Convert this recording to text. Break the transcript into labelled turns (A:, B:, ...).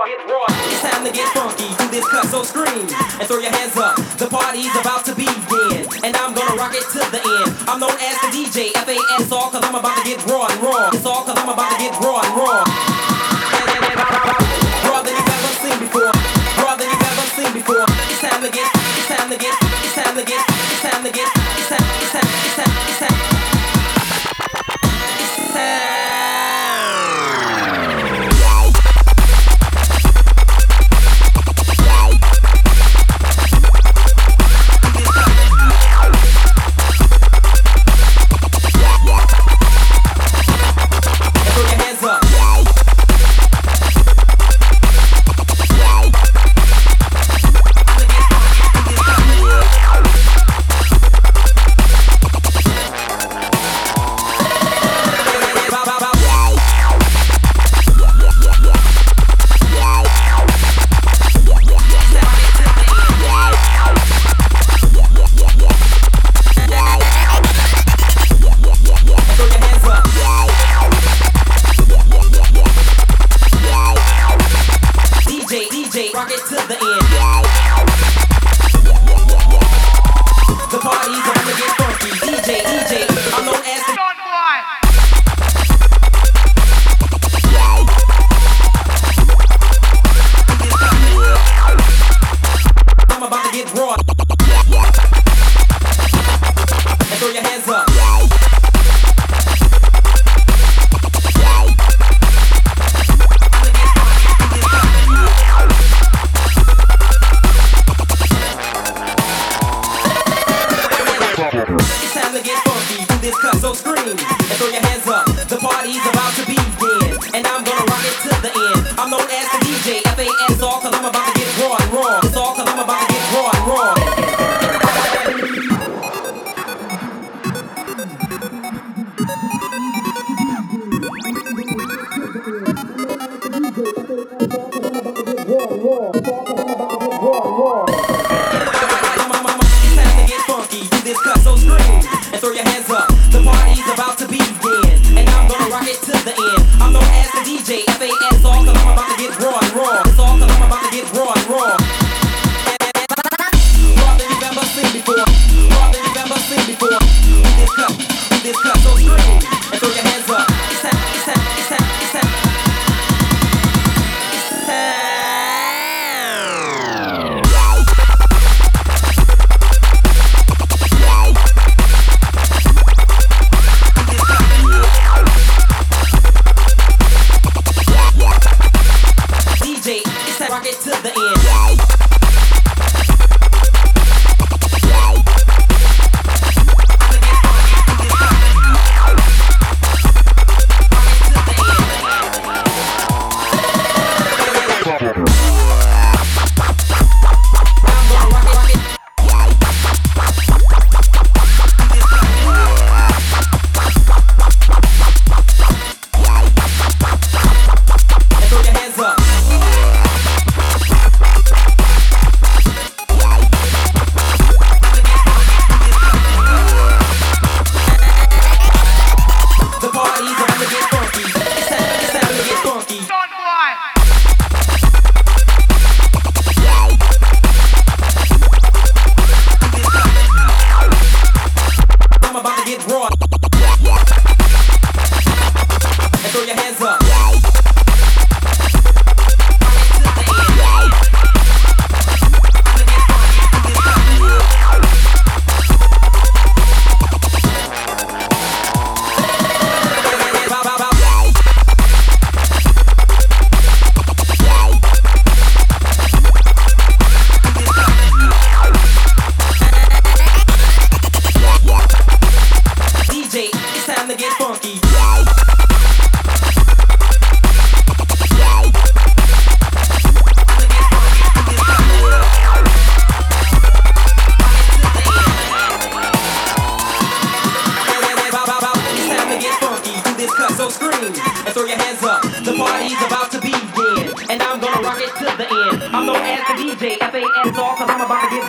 A: It's time to get funky, do this cut, so scream and throw your hands up. The party's about to begin, and I'm gonna rock it to the end. I'm known as the DJ, F-A-S, it's all cause I'm about to get raw and raw. It's all cause I'm about to get raw and raw. Raw than you've ever seen before. Raw than you've ever seen before. It's time to get, it's time to get, it's time to get, it's time to get, it's time, it's time, it's time, it's time. It's time. Rock it to the end. The party's about to get funky. DJ, I'm known as the John Boy. I'm about to get raw. And throw your hands up. It's time to get funky, do this cut, so scream and throw your hands up. The party's about to begin, and I'm gonna rock it to the end. I'm known as the DJ, F-A-S, it's all cause I'm about to get raw and raw. It's all cause I'm about to get raw and raw. So scream and throw your hands up. The party's about to begin, and I'm gonna rock it to the end. I'm known as the DJ, F-A-S, it's all cause I'm about to get raw and raw. It's all cause I'm about to get raw and raw. Raw than you've ever seen before. Raw than you've ever seen before. Do this cut, so scream and throw your hands up. It's time, it's time, it's time, it's time. It's time. Rock it to the end. I'm known as the DJ, F-A-S, all cause I'm about to get